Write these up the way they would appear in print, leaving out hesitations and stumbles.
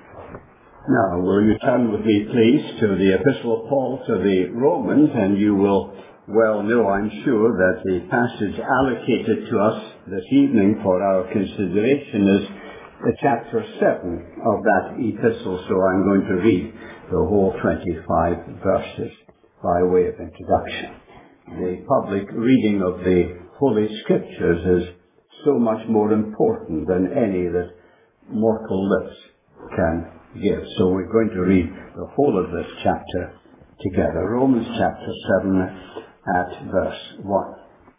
Now, will you turn with me, please, to the Epistle of Paul to the Romans, and you will well know, I'm sure, that the passage allocated to us this evening for our consideration is chapter 7 of that epistle, so I'm going to read the whole 25 verses by way of introduction. The public reading of the Holy Scriptures is so much more important than any that mortal lips can give. So we're going to read the whole of this chapter together. Romans chapter 7 at verse 1.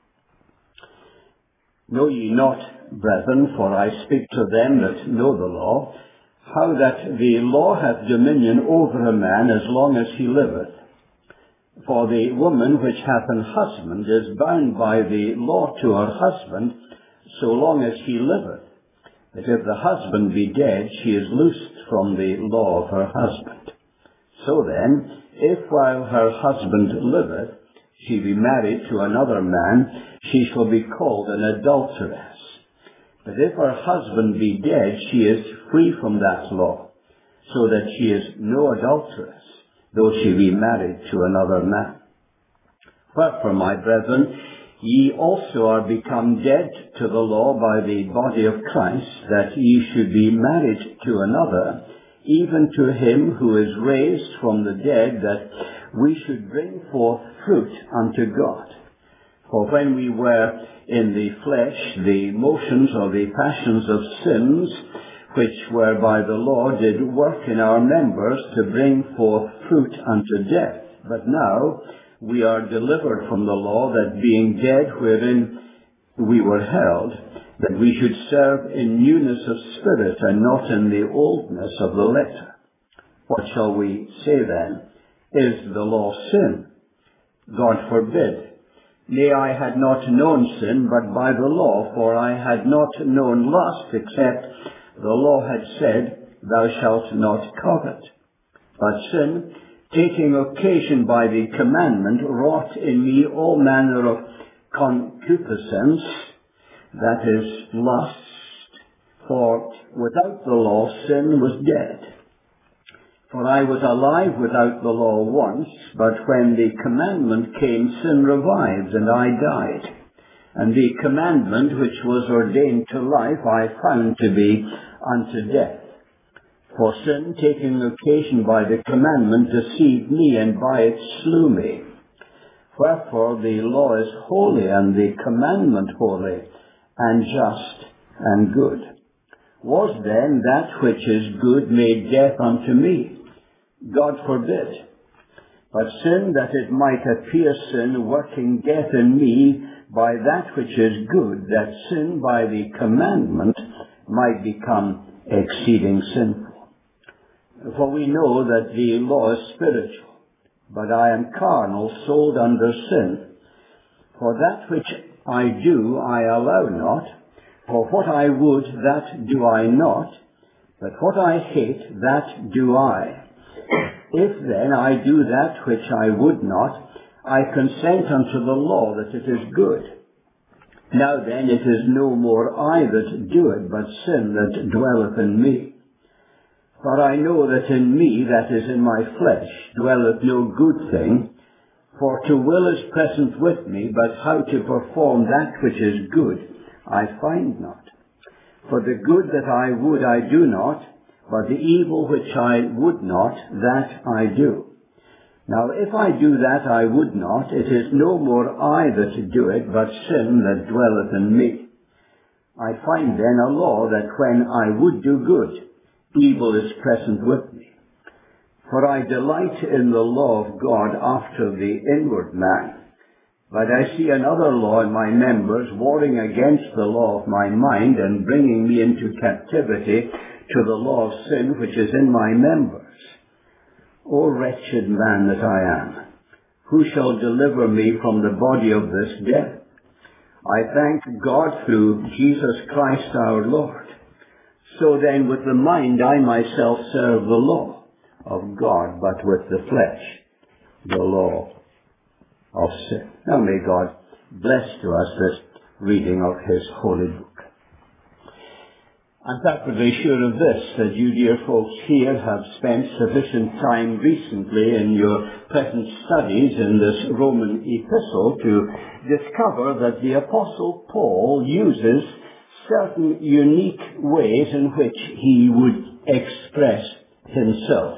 Know ye not, brethren, for I speak to them that know the law, how that the law hath dominion over a man as long as he liveth. For the woman which hath an husband is bound by the law to her husband so long as he liveth. But if the husband be dead, she is loosed from the law of her husband. So then, if while her husband liveth, she be married to another man, she shall be called an adulteress. But if her husband be dead, she is free from that law, so that she is no adulteress, though she be married to another man. Wherefore, my brethren, ye also are become dead to the law by the body of Christ, that ye should be married to another, even to him who is raised from the dead, that we should bring forth fruit unto God. For when we were in the flesh, the motions or the passions of sins, which were by the law, did work in our members to bring forth fruit unto death. But now we are delivered from the law, that being dead wherein we were held, that we should serve in newness of spirit, and not in the oldness of the letter. What shall we say then? Is the law sin? God forbid. Nay, I had not known sin but by the law, for I had not known lust, except the law had said, Thou shalt not covet. But sin, taking occasion by the commandment, wrought in me all manner of concupiscence, that is, lust. For without the law sin was dead. For I was alive without the law once, but when the commandment came, sin revived, and I died. And the commandment which was ordained to life I found to be unto death. For sin, taking occasion by the commandment, deceived me, and by it slew me. Wherefore the law is holy, and the commandment holy, and just, and good. Was then that which is good made death unto me? God forbid. But sin, that it might appear sin, working death in me by that which is good, that sin by the commandment might become exceeding sinful. For we know that the law is spiritual, but I am carnal, sold under sin. For that which I do, I allow not. For what I would, that do I not. But what I hate, that do I. If then I do that which I would not, I consent unto the law that it is good. Now then it is no more I that do it, but sin that dwelleth in me. For I know that in me, that is in my flesh, dwelleth no good thing. For to will is present with me, but how to perform that which is good I find not. For the good that I would I do not, but the evil which I would not, that I do. Now if I do that I would not, it is no more I that do it, but sin that dwelleth in me. I find then a law, that when I would do good, evil is present with me. For I delight in the law of God after the inward man. But I see another law in my members, warring against the law of my mind, and bringing me into captivity to the law of sin which is in my members. O wretched man that I am, who shall deliver me from the body of this death? I thank God through Jesus Christ our Lord. So then with the mind I myself serve the law of God, but with the flesh the law of sin. Now may God bless to us this reading of His holy book. I'm perfectly sure of this, that you dear folks here have spent sufficient time recently in your present studies in this Roman epistle to discover that the Apostle Paul uses certain unique ways in which he would express himself.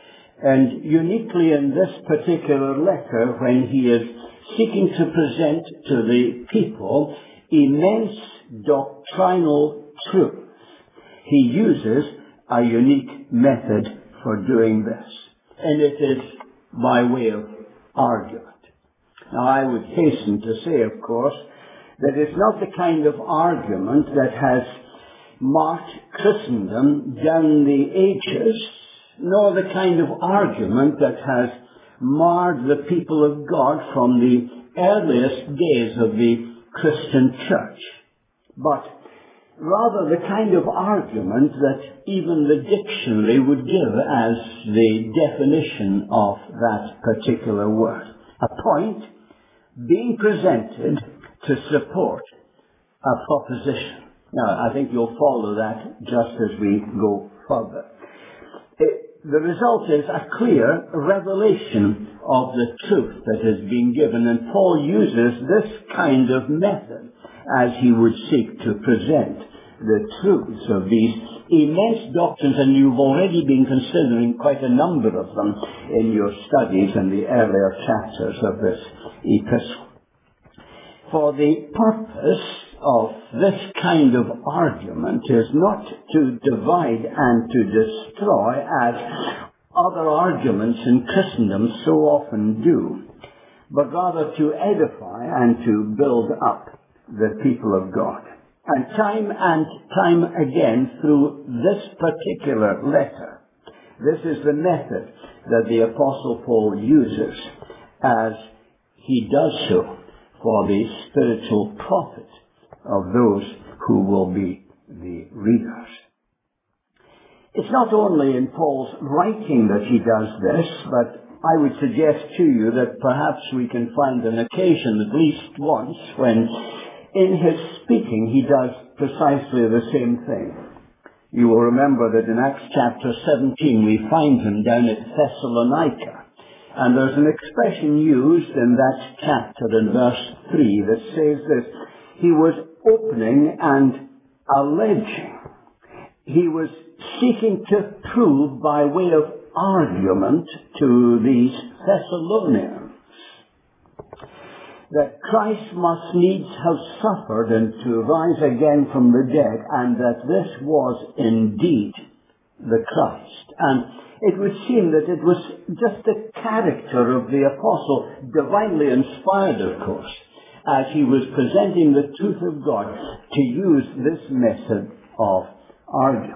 And uniquely in this particular letter, when he is seeking to present to the people immense doctrinal truth, he uses a unique method for doing this. And it is by way of argument. Now, I would hasten to say, of course, that it's not the kind of argument that has marked Christendom down the ages, nor the kind of argument that has marred the people of God from the earliest days of the Christian church, but rather the kind of argument that even the dictionary would give as the definition of that particular word. A point being presented to support a proposition. Now, I think you'll follow that just as we go further. The result is a clear revelation of the truth that is being given, and Paul uses this kind of method as he would seek to present the truths of these immense doctrines, and you've already been considering quite a number of them in your studies in the earlier chapters of this epistle. For the purpose of this kind of argument is not to divide and to destroy as other arguments in Christendom so often do, but rather to edify and to build up the people of God. And time again through this particular letter, this is the method that the Apostle Paul uses as he does so for the spiritual profit of those who will be the readers. It's not only in Paul's writing that he does this, but I would suggest to you that perhaps we can find an occasion, at least once, when in his speaking he does precisely the same thing. You will remember that in Acts chapter 17 we find him down at Thessalonica. And there's an expression used in that chapter in verse 3 that says this: he was opening and alleging. He was seeking to prove by way of argument to these Thessalonians that Christ must needs have suffered and to rise again from the dead, and that this was indeed the Christ. And it would seem that it was just the character of the apostle, divinely inspired, of course, as he was presenting the truth of God, to use this method of argument.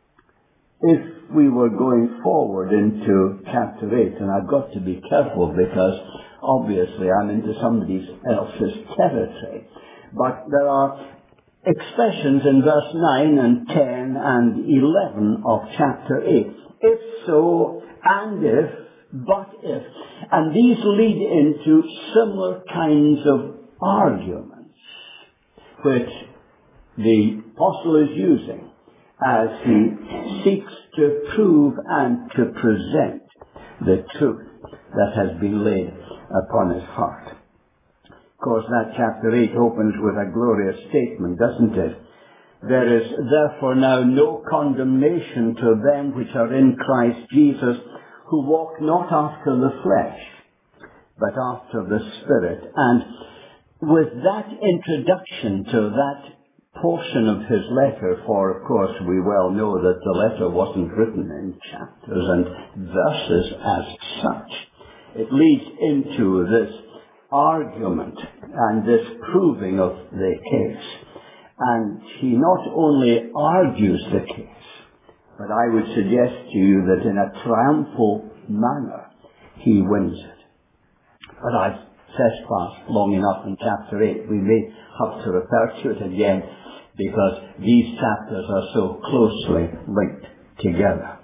If we were going forward into chapter 8, and I've got to be careful because obviously I'm into somebody else's territory, but there are expressions in verse 9 and 10 and 11 of chapter 8. If so, and if, but if. And these lead into similar kinds of arguments which the apostle is using as he seeks to prove and to present the truth that has been laid upon his heart. Of course, that chapter 8 opens with a glorious statement, doesn't it? There is therefore now no condemnation to them which are in Christ Jesus, who walk not after the flesh, but after the Spirit. And with that introduction to that portion of his letter, for of course we well know that the letter wasn't written in chapters and verses as such, it leads into this argument and this proving of the case. And he not only argues the case, but I would suggest to you that in a triumphal manner he wins it. But I've trespassed long enough in chapter 8. We may have to refer to it again because these chapters are so closely linked together.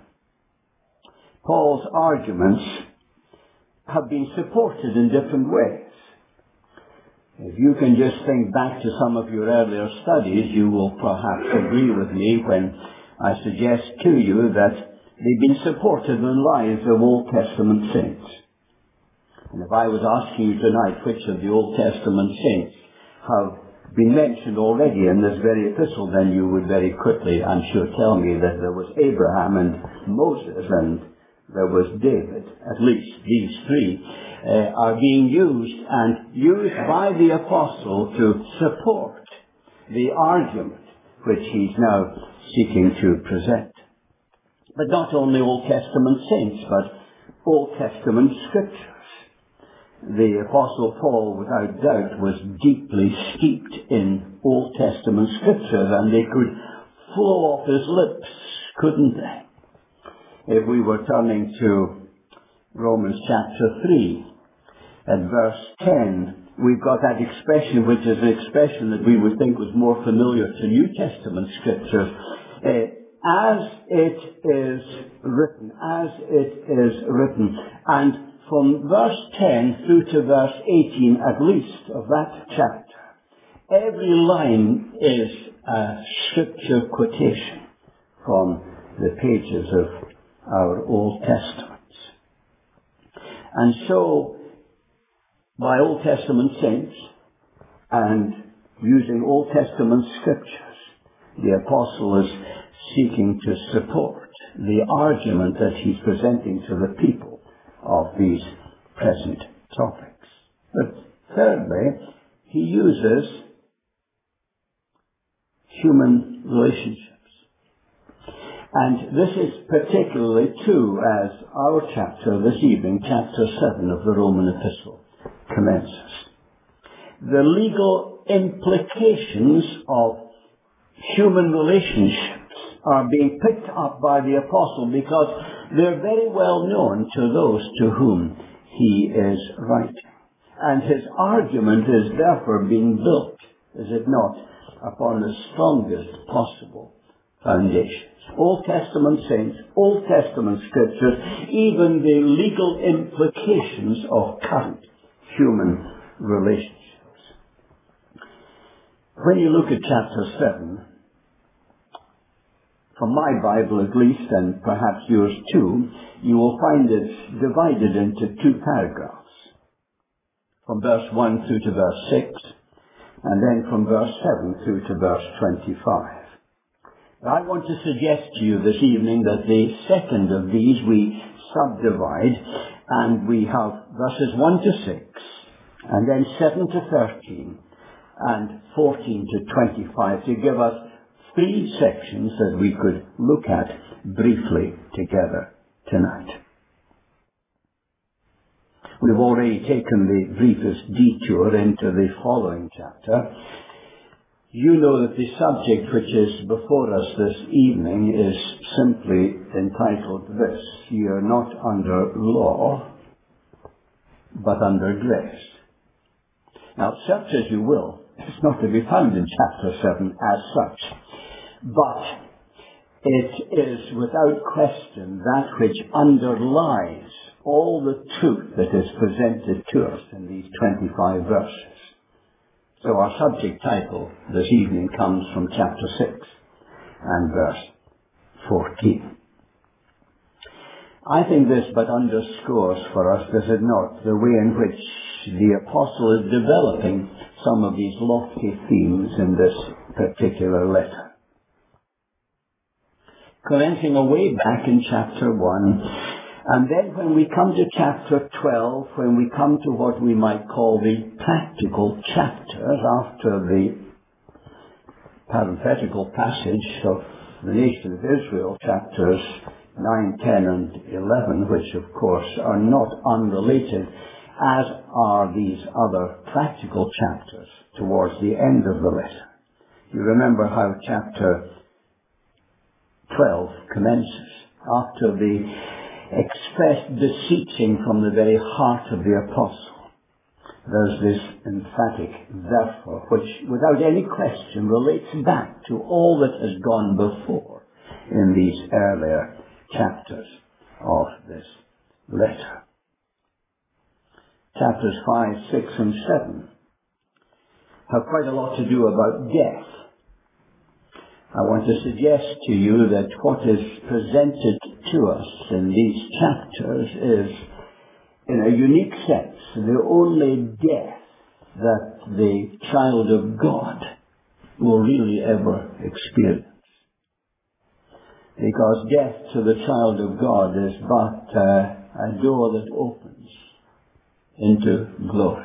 Paul's arguments have been supported in different ways. If you can just think back to some of your earlier studies, you will perhaps agree with me when I suggest to you that they've been supported in the lives of Old Testament saints. And if I was asking you tonight which of the Old Testament saints have been mentioned already in this very epistle, then you would very quickly, I'm sure, tell me that there was Abraham and Moses and there was David. At least these three are being used by the apostle to support the argument which he's now seeking to present. But not only Old Testament saints, but Old Testament scriptures. The Apostle Paul, without doubt, was deeply steeped in Old Testament scriptures, and they could flow off his lips, couldn't they? If we were turning to Romans chapter 3, at verse 10, we've got that expression, which is an expression that we would think was more familiar to New Testament scriptures. As it is written. And from verse 10 through to verse 18, at least, of that chapter, every line is a scripture quotation from the pages of our Old Testaments. And so, by Old Testament saints and using Old Testament scriptures, the apostle is seeking to support the argument that he's presenting to the people of these present topics. But thirdly, he uses human relationships. And this is particularly true as our chapter this evening, chapter 7 of the Roman epistle, commences. The legal implications of human relationships are being picked up by the apostle because they're very well known to those to whom he is writing. And his argument is therefore being built, is it not, upon the strongest possible foundations. Old Testament saints, Old Testament scriptures, even the legal implications of current human relationships. When you look at chapter 7, from my Bible at least, and perhaps yours too, you will find it divided into two paragraphs. From verse 1 through to verse 6, and then from verse 7 through to verse 25. I want to suggest to you this evening that the second of these we subdivide, and we have verses 1 to 6, and then 7 to 13, and 14 to 25 to give us three sections that we could look at briefly together tonight. We've already taken the briefest detour into the following chapter. You know that the subject which is before us this evening is simply entitled this: "Ye are not under law, but under grace." Now, search as you will, it's not to be found in chapter 7 as such. But it is without question that which underlies all the truth that is presented to us in these 25 verses. So our subject title this evening comes from chapter 6 and verse 14. I think this but underscores for us, does it not, the way in which the apostle is developing some of these lofty themes in this particular letter. Commencing away back in chapter 1, and then when we come to chapter 12, when we come to what we might call the practical chapters after the parenthetical passage of the nation of Israel, chapters 9, 10, and 11, which of course are not unrelated, as are these other practical chapters towards the end of the letter. You remember how chapter 12 commences after the expressed beseeching from the very heart of the apostle. There's this emphatic therefore, which without any question relates back to all that has gone before in these earlier chapters of this letter. Chapters 5, 6, and 7 have quite a lot to do about death. I want to suggest to you that what is presented to us in these chapters is, in a unique sense, the only death that the child of God will really ever experience. Because death to the child of God is but a door that opens into glory.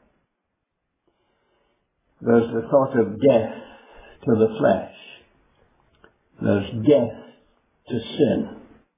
There's the thought of death to the flesh. There's death to sin.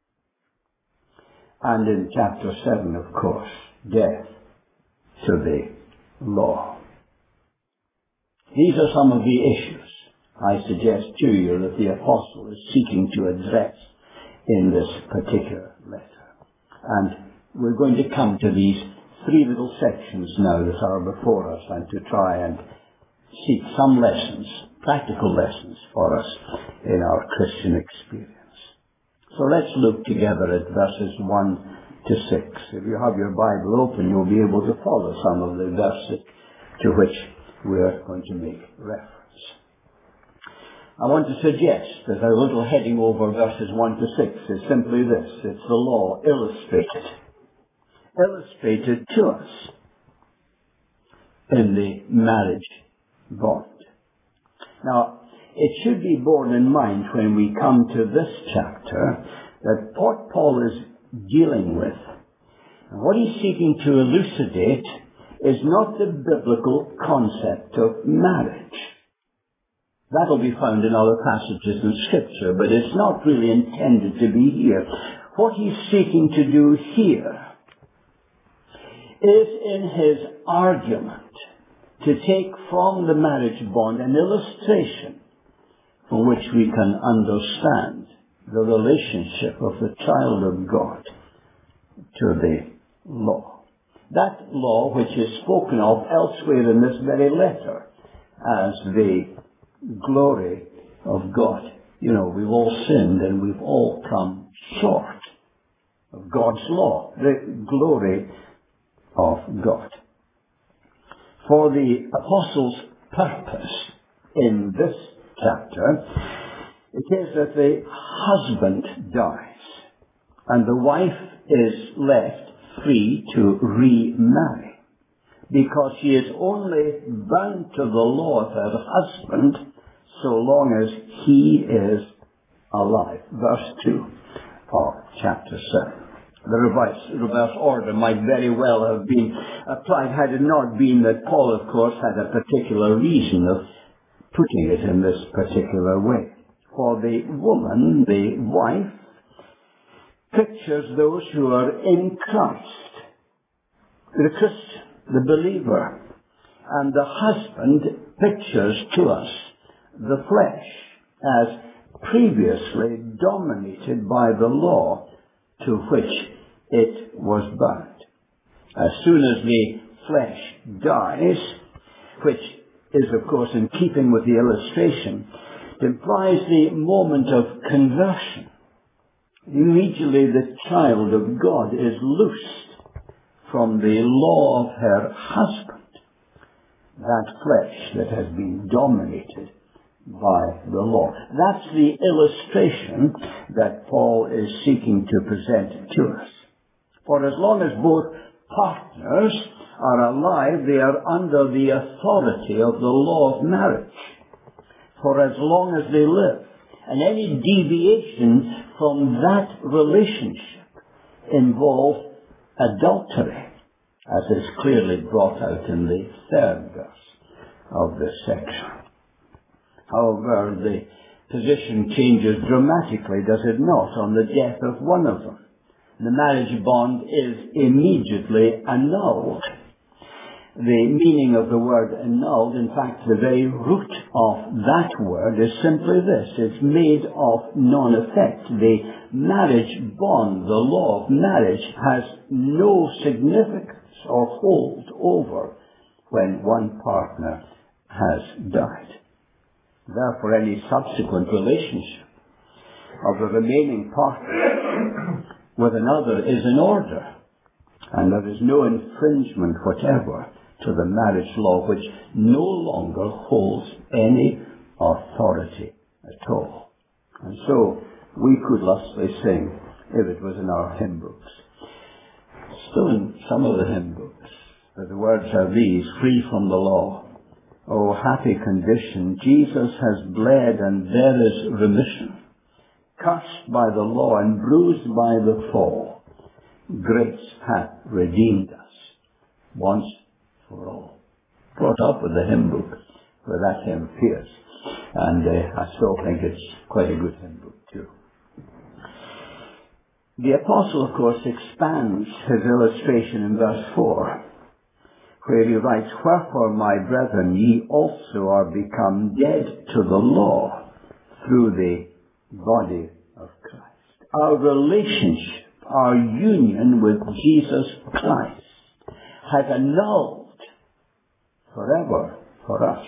And in chapter 7, of course, death to the law. These are some of the issues I suggest to you that the apostle is seeking to address in this particular letter. And we're going to come to these three little sections now that are before us, and to try and seek some lessons, practical lessons for us in our Christian experience. So let's look together at verses 1 to 6. If you have your Bible open, you'll be able to follow some of the verses to which we're going to make reference. I want to suggest that our little heading over verses 1 to 6 is simply this. It's the law illustrated. Illustrated to us in the marriage bond. Now, it should be borne in mind when we come to this chapter that what Paul is dealing with, and what he's seeking to elucidate, is not the biblical concept of marriage. That will be found in other passages in Scripture, but it's not really intended to be here. What he's seeking to do here is, in his argument, to take from the marriage bond an illustration from which we can understand the relationship of the child of God to the law. That law which is spoken of elsewhere in this very letter as the glory of God. You know, we've all sinned and we've all come short of God's law, the glory of God. For the apostle's purpose in this chapter, it is that the husband dies and the wife is left free to remarry, because she is only bound to the law of her husband so long as he is alive. Verse 2 of chapter 7. The reverse order might very well have been applied had it not been that Paul, of course, had a particular reason of putting it in this particular way. For the woman, the wife, pictures those who are in Christ, the Christian, the believer, and the husband pictures to us the flesh as previously dominated by the law to which it was bound. As soon as the flesh dies, which is of course in keeping with the illustration, it implies the moment of conversion. Immediately the child of God is loosed from the law of her husband, that flesh that has been dominated by the law. That's the illustration that Paul is seeking to present to us. For as long as both partners are alive, they are under the authority of the law of marriage. For as long as they live, and any deviation from that relationship involves adultery, as is clearly brought out in the third verse of this section. However, the position changes dramatically, does it not, on the death of one of them. The marriage bond is immediately annulled. The meaning of the word annulled, in fact, the very root of that word is simply this. It's made of non-effect. The marriage bond, the law of marriage, has no significance or hold over when one partner has died. Therefore, any subsequent relationship of the remaining partner with another is in order, and there is no infringement whatever to the marriage law, which no longer holds any authority at all. And so we could lustfully sing, if it was in our hymn books, still in some of the hymn books, that the words are these: free from the law. Oh, happy condition, Jesus has bled and there is remission. Cursed by the law and bruised by the fall, grace hath redeemed us once for all. Brought up with the hymn book where that hymn appears. And I still think it's quite a good hymn book too. The apostle, of course, expands his illustration in verse 4, where he writes, wherefore, my brethren, ye also are become dead to the law through the body of Christ. Our relationship, our union with Jesus Christ has annulled forever for us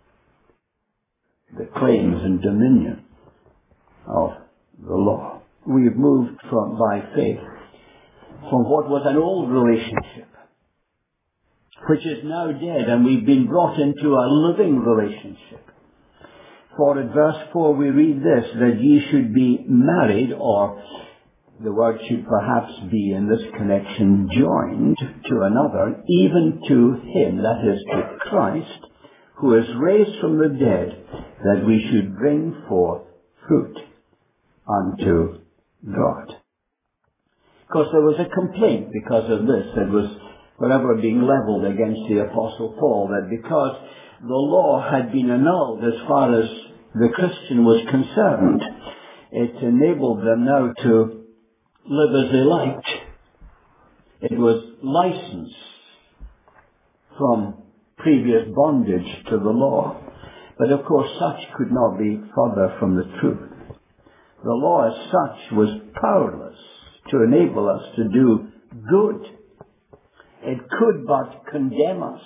the claims and dominion of the law. We've moved by faith from what was an old relationship, which is now dead, and we've been brought into a living relationship. For in verse 4 we read this, that ye should be married, or the word should perhaps be in this connection joined to another, even to him, that is to Christ, who is raised from the dead, that we should bring forth fruit unto God. Of course, there was a complaint because of this that was forever being leveled against the Apostle Paul, that because the law had been annulled as far as the Christian was concerned, it enabled them now to live as they liked. It was license from previous bondage to the law. But of course, such could not be further from the truth. The law as such was powerless to enable us to do good. It could but condemn us.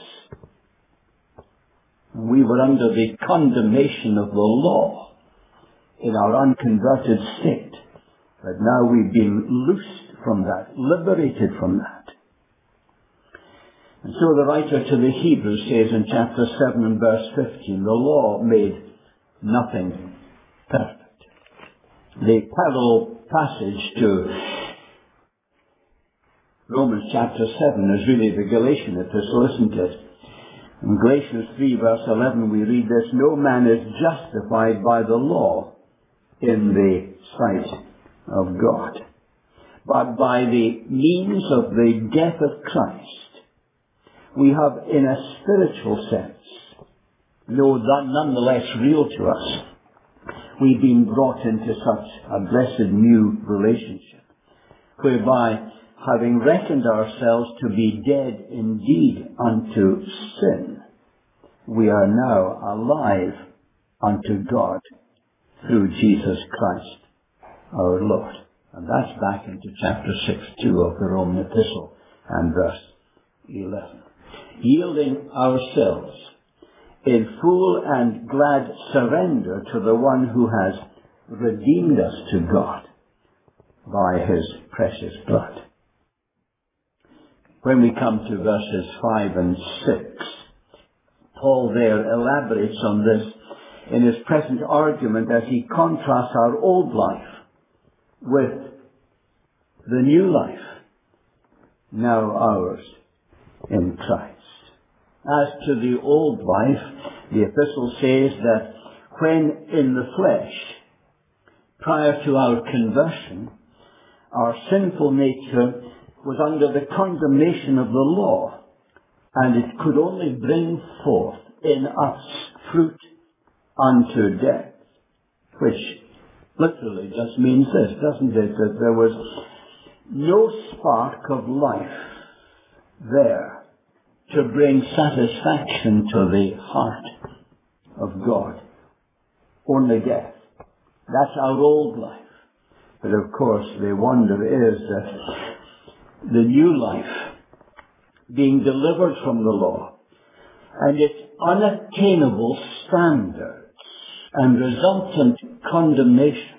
We were under the condemnation of the law in our unconverted state. But now we've been loosed from that, liberated from that. And so the writer to the Hebrews says in chapter 7 and verse 15, the law made nothing perfect. The parallel passage to Romans chapter 7 is really the Galatian epistle, isn't it? In Galatians 3 verse 11 we read this, no man is justified by the law in the sight of God, but by the means of the death of Christ, we have in a spiritual sense, though that nonetheless real to us, we've been brought into such a blessed new relationship, whereby having reckoned ourselves to be dead indeed unto sin, we are now alive unto God through Jesus Christ our Lord. And that's back into chapter 6:2 of the Roman epistle and verse 11. Yielding ourselves in full and glad surrender to the one who has redeemed us to God by his precious blood. When we come to verses 5 and 6, Paul there elaborates on this in his present argument as he contrasts our old life with the new life, now ours in Christ. As to the old life, the epistle says that when in the flesh, prior to our conversion, our sinful nature was under the condemnation of the law, and it could only bring forth in us fruit unto death, which literally just means this, doesn't it? That there was no spark of life there to bring satisfaction to the heart of God. Only death. That's our old life. But of course the wonder is that the new life, being delivered from the law, and its unattainable standards and resultant condemnation,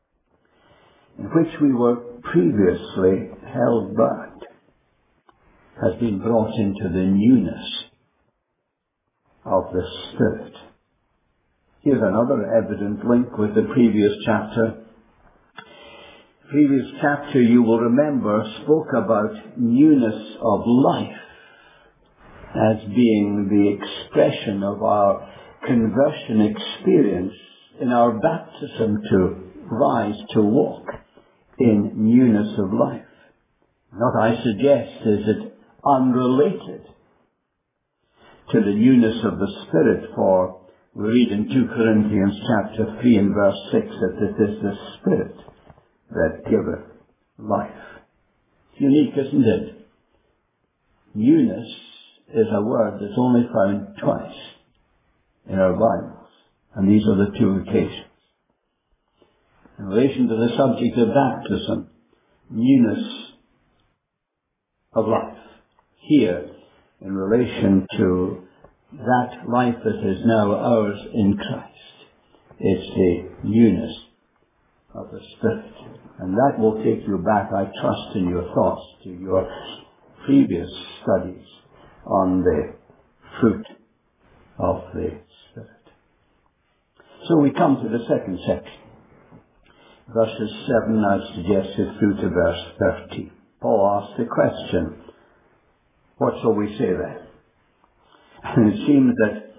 in which we were previously held back, has been brought into the newness of the Spirit. Here's another evident link with the previous chapter. The previous chapter, you will remember, spoke about newness of life as being the expression of our conversion experience in our baptism to rise to walk in newness of life. What I suggest is it unrelated to the newness of the Spirit, for we read in 2 Corinthians chapter 3 and verse 6 that it is the Spirit that giveth life. It's unique, isn't it? Newness is a word that's only found twice in our Bibles, and these are the two occasions. In relation to the subject of baptism, newness of life. Here, in relation to that life that is now ours in Christ, it's the newness of the Spirit. And that will take you back, I trust, in your thoughts to your previous studies on the fruit of the Spirit. So we come to the second section. Verses 7, I've suggested, through to verse 13. Paul asks the question, what shall we say then? And it seems that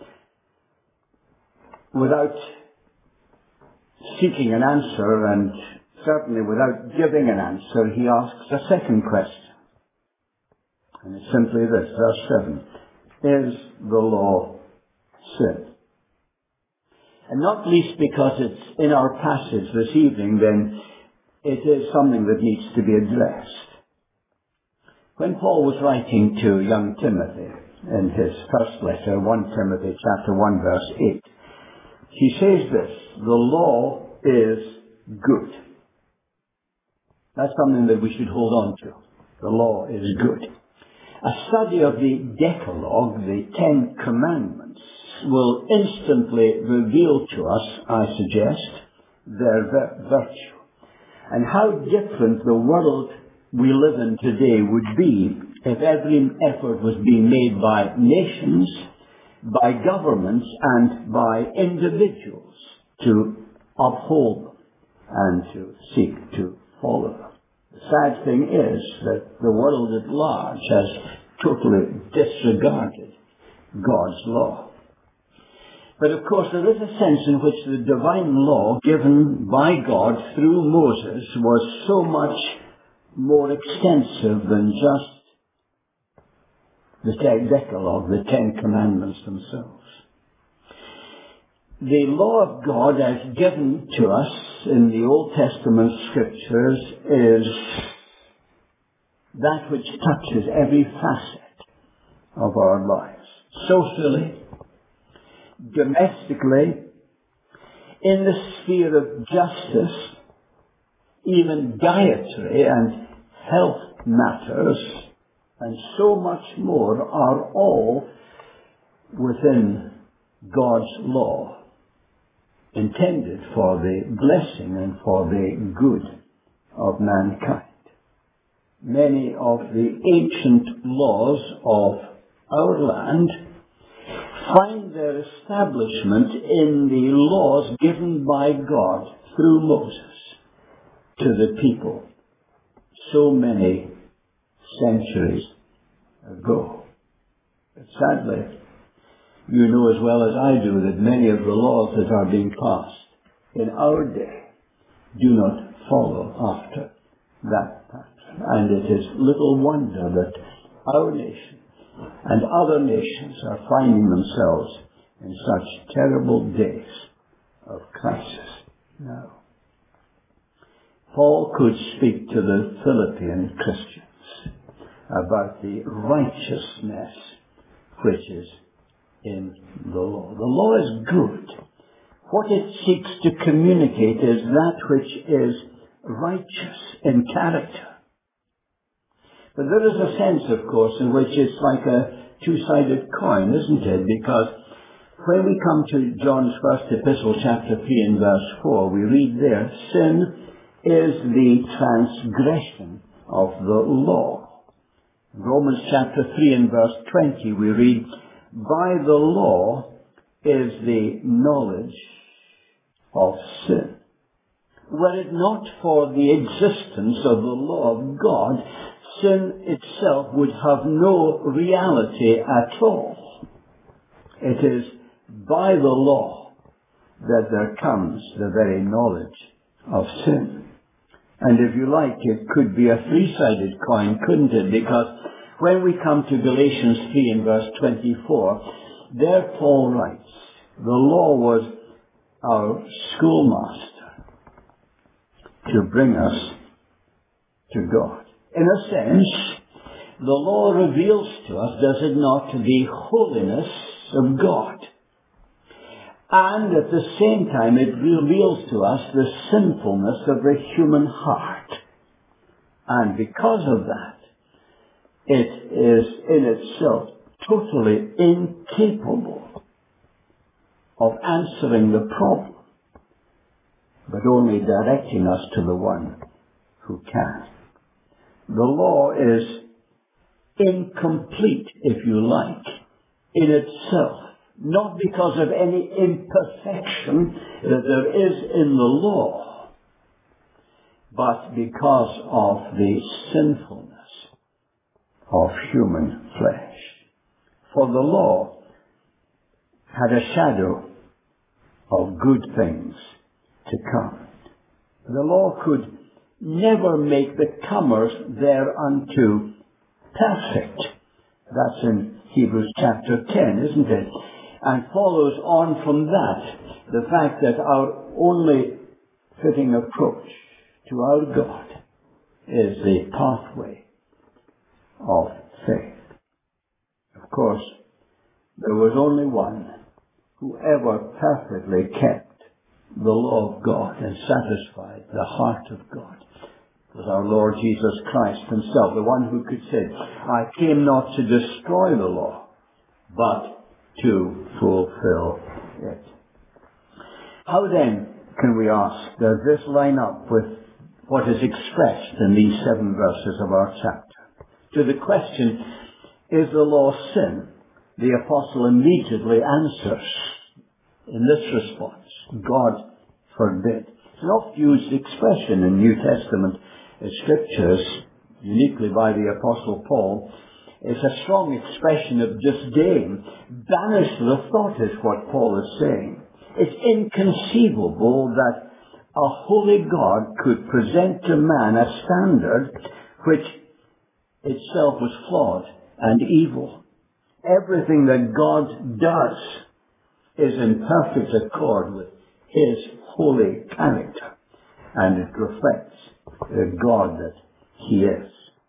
without seeking an answer, and certainly without giving an answer, he asks a second question. And it's simply this, verse 7. Is the law sin? And not least because it's in our passage this evening, then it is something that needs to be addressed. When Paul was writing to young Timothy in his first letter, 1 Timothy chapter 1 verse 8, he says this, the law is good. That's something that we should hold on to. The law is good. A study of the Decalogue, the Ten Commandments, will instantly reveal to us, I suggest, their virtue. And how different the world we live in today would be if every effort was being made by nations, by governments, and by individuals to uphold them and to seek to follow them. The sad thing is that the world at large has totally disregarded God's law. But of course there is a sense in which the divine law given by God through Moses was so much more extensive than just the Decalogue, the Ten Commandments themselves. The law of God as given to us in the Old Testament scriptures is that which touches every facet of our lives. Socially, domestically, in the sphere of justice, even dietary and health matters, and so much more are all within God's law, intended for the blessing and for the good of mankind. Many of the ancient laws of our land find their establishment in the laws given by God through Moses to the people so many centuries ago. But sadly, you know as well as I do that many of the laws that are being passed in our day do not follow after that pattern. And it is little wonder that our nation and other nations are finding themselves in such terrible days of crisis now. Paul could speak to the Philippian Christians about the righteousness which is in the law. The law is good. What it seeks to communicate is that which is righteous in character. But there is a sense, of course, in which it's like a two-sided coin, isn't it? Because when we come to John's first epistle, chapter 3 and verse 4, we read there, sin is the transgression of the law. In Romans chapter 3 and verse 20 we read, by the law is the knowledge of sin. Were it not for the existence of the law of God, sin itself would have no reality at all. It is by the law that there comes the very knowledge of sin. And if you like, it could be a three-sided coin, couldn't it? Because when we come to Galatians 3 and verse 24, there Paul writes, the law was our schoolmaster to bring us to God. In a sense, the law reveals to us, does it not, the holiness of God. And at the same time, it reveals to us the sinfulness of the human heart. And because of that, it is in itself totally incapable of answering the problem, but only directing us to the one who can. The law is incomplete, if you like, in itself. Not because of any imperfection that there is in the law, but because of the sinfulness of human flesh. For the law had a shadow of good things to come. The law could never make the comers thereunto perfect. That's in Hebrews chapter 10, isn't it? And follows on from that the fact that our only fitting approach to our God is the pathway of faith. Of course, there was only one who ever perfectly kept the law of God and satisfied the heart of God. It was our Lord Jesus Christ himself, the one who could say, I came not to destroy the law, but to fulfill it. How then, can we ask, does this line up with what is expressed in these 7 verses of our chapter? To the question, is the law sin? The apostle immediately answers in this response, God forbid. It's an oft-used expression in New Testament scriptures, uniquely by the apostle Paul. It's a strong expression of disdain. Banish the thought is what Paul is saying. It's inconceivable that a holy God could present to man a standard which itself was flawed and evil. Everything that God does is in perfect accord with his holy character, and it reflects the God that he is.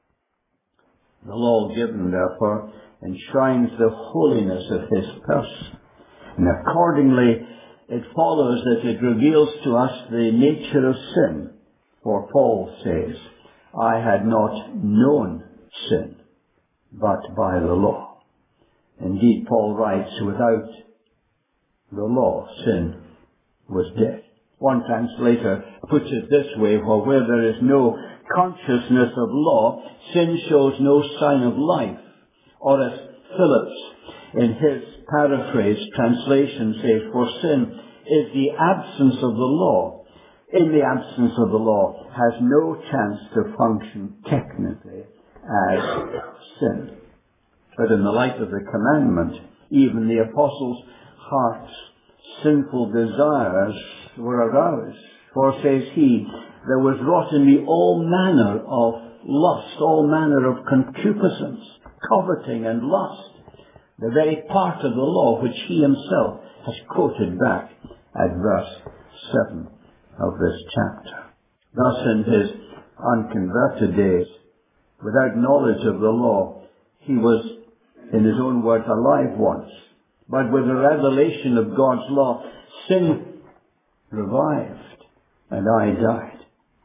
The law given, therefore, enshrines the holiness of his person. And accordingly, it follows that it reveals to us the nature of sin. For Paul says, I had not known sin, but by the law. Indeed, Paul writes, without the law, sin was dead. One translator puts it this way, for where there is no consciousness of law, sin shows no sign of life. Or as Phillips, in his paraphrase translation, says, for sin is the absence of the law. In the absence of the law, has no chance to function technically as sin. But in the light of the commandment, even the apostles' heart's sinful desires were aroused. For, says he, there was wrought in me all manner of lust, all manner of concupiscence, coveting and lust, the very part of the law which he himself has quoted back at verse 7 of this chapter. Thus in his unconverted days, without knowledge of the law, he was, in his own words, alive once. But with the revelation of God's law, sin revived, and I died.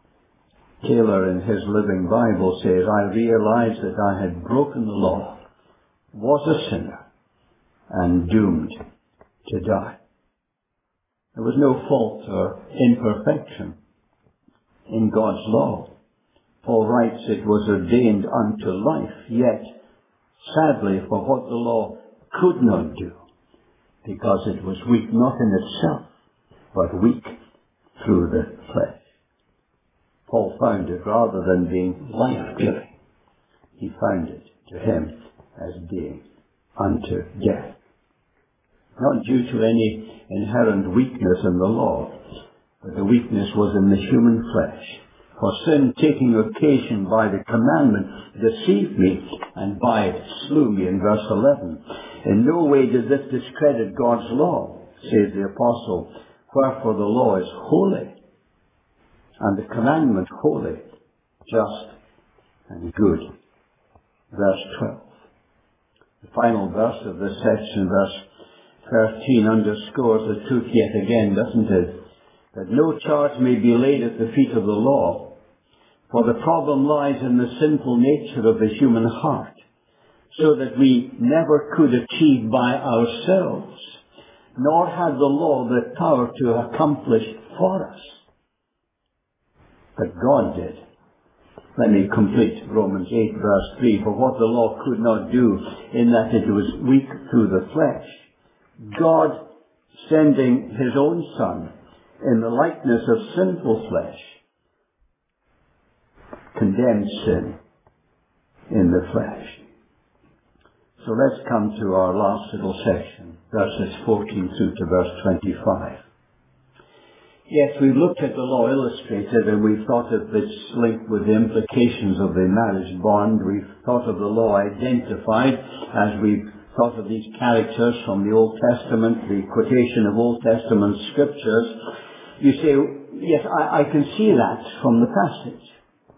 Taylor in his Living Bible says, I realized that I had broken the law, was a sinner, and doomed to die. There was no fault or imperfection in God's law, Paul writes, it was ordained unto life, yet, sadly, for what the law could not do, because it was weak not in itself, but weak through the flesh. Paul found it, rather than being life-giving, he found it to him as being unto death. Not due to any inherent weakness in the law, but the weakness was in the human flesh. For sin, taking occasion by the commandment, deceived me, and by it slew me, in verse 11. In no way did this discredit God's law, says the apostle, wherefore the law is holy, and the commandment holy, just, and good. Verse 12. The final verse of this section, verse 13, underscores the truth yet again, doesn't it? That no charge may be laid at the feet of the law, for the problem lies in the sinful nature of the human heart, so that we never could achieve by ourselves, nor had the law the power to accomplish for us. But God did. Let me complete Romans 8 verse 3. For what the law could not do, in that it was weak through the flesh, God, sending his own Son in the likeness of sinful flesh, condemned sin in the flesh. So let's come to our last little section, verses 14 through to verse 25. Yes, we've looked at the law illustrated, and we've thought of its link with the implications of the marriage bond. We've thought of the law identified as we've thought of these characters from the Old Testament, the quotation of Old Testament scriptures. You say, yes, I can see that from the passage.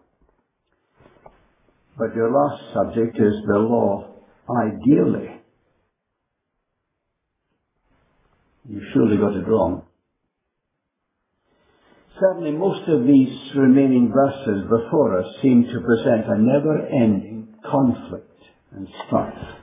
But your last subject is the law ideally. You surely got it wrong. Certainly most of these remaining verses before us seem to present a never-ending conflict and strife.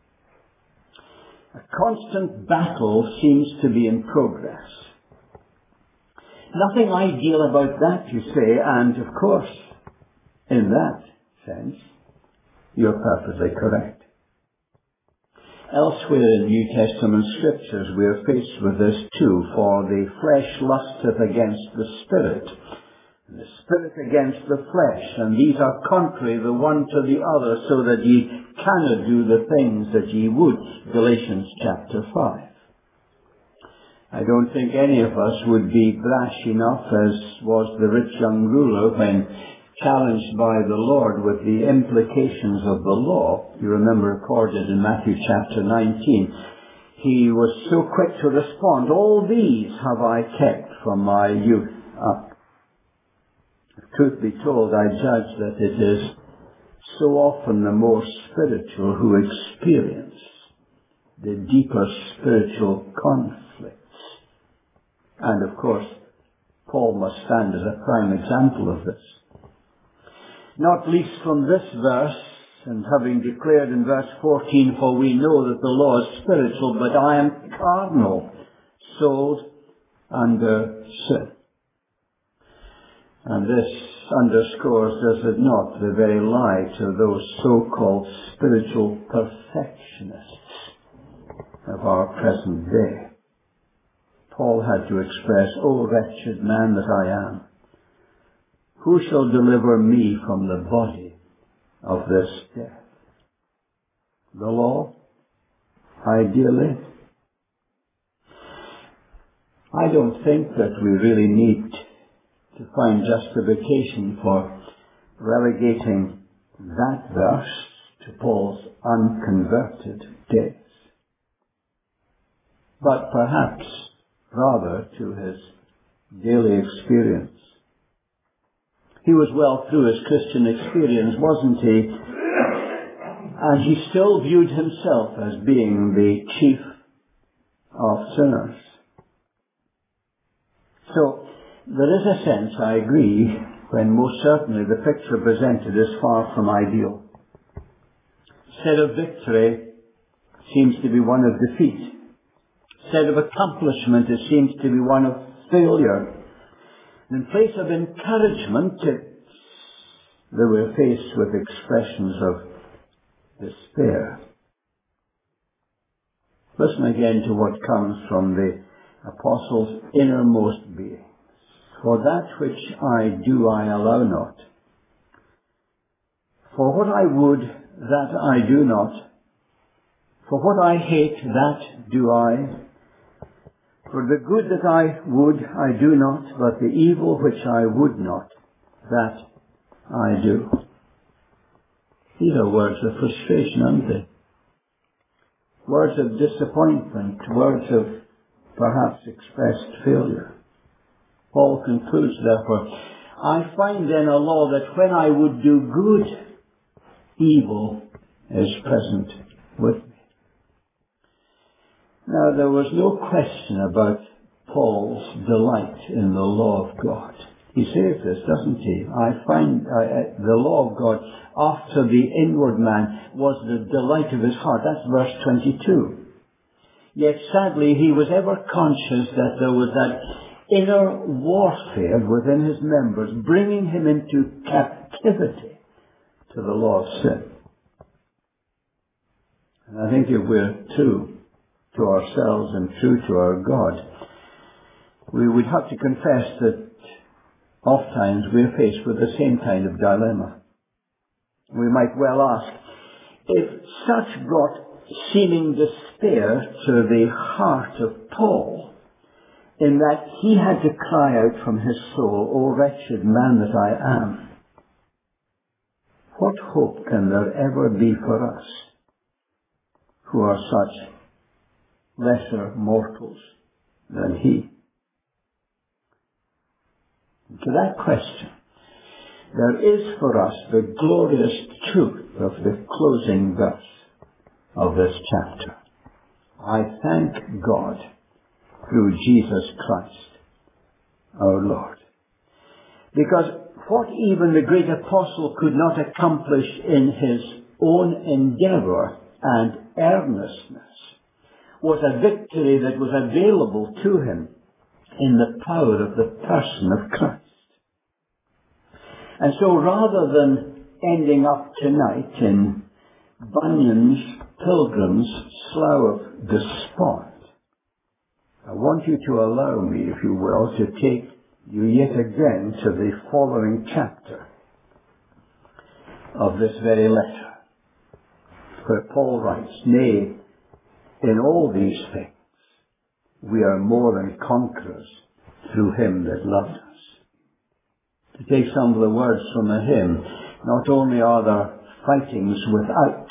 A constant battle seems to be in progress. Nothing ideal about that, you say, and of course, in that sense, you're perfectly correct. Elsewhere in New Testament scriptures we are faced with this too, for the flesh lusteth against the Spirit, and the Spirit against the flesh, and these are contrary the one to the other, so that ye cannot do the things that ye would. Galatians chapter 5. I don't think any of us would be brash enough, as was the rich young ruler when challenged by the Lord with the implications of the law. You remember recorded in Matthew chapter 19. He was so quick to respond, all these have I kept from my youth up. Truth be told, I judge that it is so often the more spiritual who experience the deeper spiritual conflicts. And of course, Paul must stand as a prime example of this. Not least from this verse, and having declared in verse 14, for we know that the law is spiritual, but I am carnal, sold under sin. And this underscores, does it not, the very lie to those so-called spiritual perfectionists of our present day. Paul had to express, O wretched man that I am, who shall deliver me from the body of this death? The law, ideally. I don't think that we really need to find justification for relegating that verse to Paul's unconverted days, but perhaps rather to his daily experience. He was well through his Christian experience, wasn't he? And he still viewed himself as being the chief of sinners. So, there is a sense, I agree, when most certainly the picture presented is far from ideal. Instead of victory, it seems to be one of defeat. Instead of accomplishment, it seems to be one of failure. In place of encouragement, it's they were faced with expressions of despair. Listen again to what comes from the apostle's innermost being. For that which I do I allow not. For what I would, that I do not. For what I hate, that do I. For the good that I would, I do not, but the evil which I would not, that I do. These are words of frustration, aren't they? Words of disappointment, words of perhaps expressed failure. Paul concludes, therefore, I find then a law that when I would do good, evil is present with me. Now, there was no question about Paul's delight in the law of God. He says this, doesn't he? I find the law of God after the inward man was the delight of his heart. That's verse 22. Yet sadly, he was ever conscious that there was that inner warfare within his members, bringing him into captivity to the law of sin. And I think if we're true to ourselves and true to our God, we would have to confess that oftentimes we're faced with the same kind of dilemma. We might well ask, if such brought seeming despair to the heart of Paul, in that he had to cry out from his soul, O wretched man that I am, what hope can there ever be for us who are such lesser mortals than he? To that question, there is for us the glorious truth of the closing verse of this chapter. I thank God through Jesus Christ, our Lord. Because what even the great apostle could not accomplish in his own endeavour and earnestness was a victory that was available to him in the power of the person of Christ. And so rather than ending up tonight in Bunyan's Pilgrim's Slough of Despond, I want you to allow me, if you will, to take you yet again to the following chapter of this very letter, where Paul writes, Nay, in all these things we are more than conquerors through him that loved us. To take some of the words from the hymn, not only are there fightings without,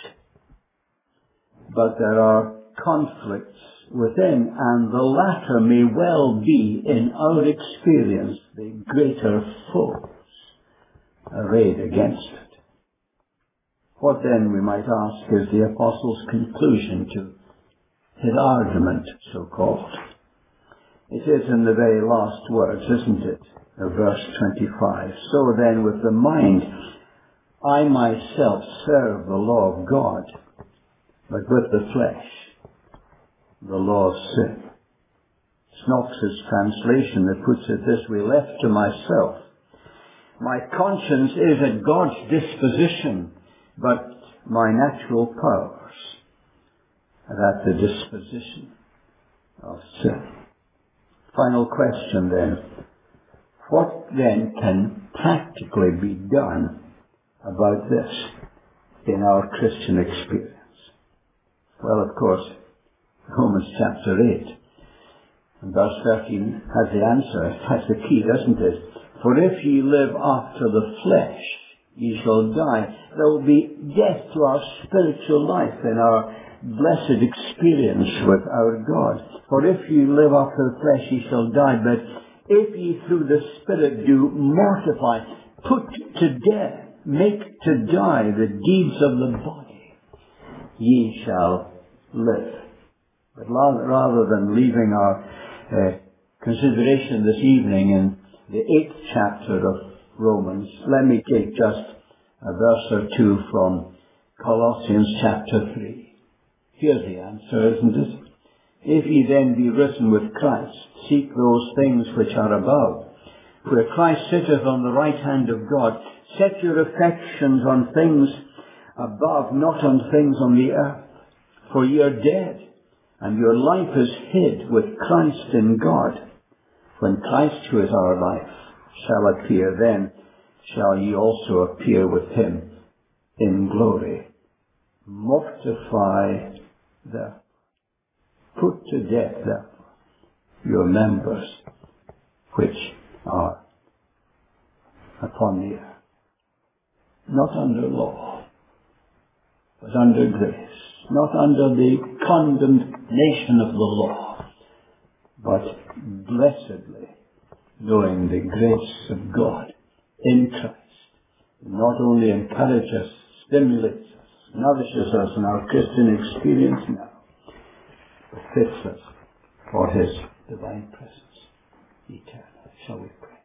but there are conflicts within, and the latter may well be, in our experience, the greater foes arrayed against it. What then, we might ask, is the apostle's conclusion to his argument, so-called? It is in the very last words, isn't it? Of verse 25. So then, with the mind, I myself serve the law of God, but with the flesh, the law of sin. It's Knox's translation that puts it this way, left to myself, my conscience is at God's disposition, but my natural powers are at the disposition of sin. Final question then. What then can practically be done about this in our Christian experience? Well, of course, Romans chapter 8 and verse 13 has the answer. It has the key, doesn't it? For if ye live after the flesh, ye shall die. There will be death to our spiritual life in our blessed experience with our God. For if ye live after the flesh, ye shall die. But if ye through the Spirit do mortify, put to death, make to die the deeds of the body, ye shall live. But rather than leaving our consideration this evening in the 8th chapter of Romans, let me take just a verse or two from Colossians chapter 3. Here's the answer, isn't it? If ye then be risen with Christ, seek those things which are above, where Christ sitteth on the right hand of God. Set your affections on things above, not on things on the earth. For ye are dead, and your life is hid with Christ in God. When Christ, who is our life, shall appear, then shall ye also appear with him in glory. Mortify therefore, put to death therefore, your members which are upon the earth, not under law, but under grace, not under the condemnation of the law, but blessedly knowing the grace of God in Christ. Not only encourages us, stimulates us, nourishes us in our Christian experience now, but fits us for his divine presence eternally. Shall we pray?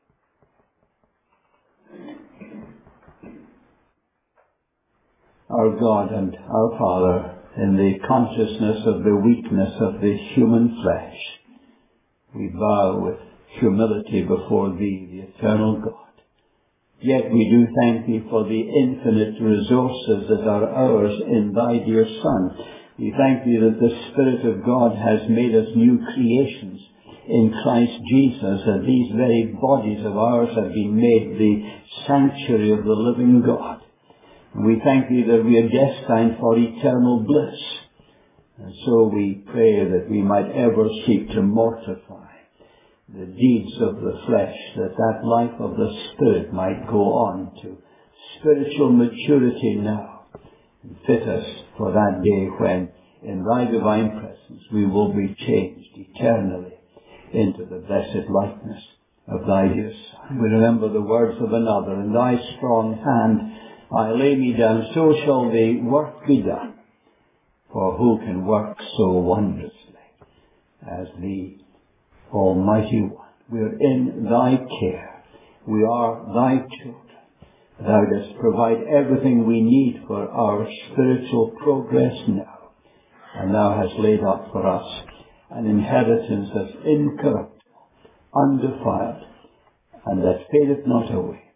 Our God and our Father, in the consciousness of the weakness of the human flesh, we bow with humility before Thee, the eternal God. Yet we do thank Thee for the infinite resources that are ours in Thy dear Son. We thank Thee that the Spirit of God has made us new creations in Christ Jesus, that these very bodies of ours have been made the sanctuary of the living God. And we thank Thee that we are destined for eternal bliss. And so we pray that we might ever seek to mortify the deeds of the flesh, that that life of the Spirit might go on to spiritual maturity now, and fit us for that day when, in Thy divine presence, we will be changed eternally into the blessed likeness of Thy dear Son. We remember the words of another, in Thy strong hand I lay me down, so shall the work be done. For who can work so wondrously as the Almighty One? We are in Thy care. We are Thy children. Thou dost provide everything we need for our spiritual progress now. And Thou hast laid up for us an inheritance that's incorruptible, undefiled, and that fadeth not away.